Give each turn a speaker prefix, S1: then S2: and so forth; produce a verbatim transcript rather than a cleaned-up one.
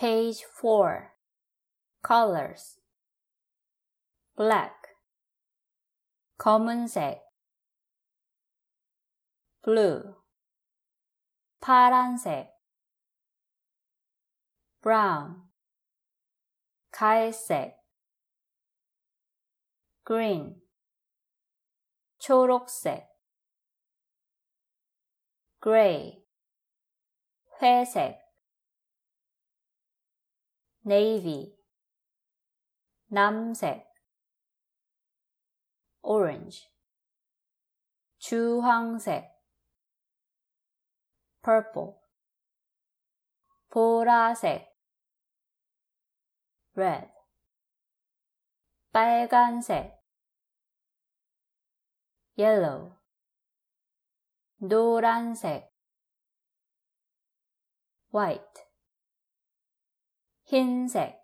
S1: Page four. Colors. Black, 검은색. Blue, 파란색. Brown, 갈색. Green, 초록색. Gray, 회색. Navy, 남색. Orange, 주황색. Purple, 보라색. Red, 빨간색. Yellow, 노란색. White, 흰색.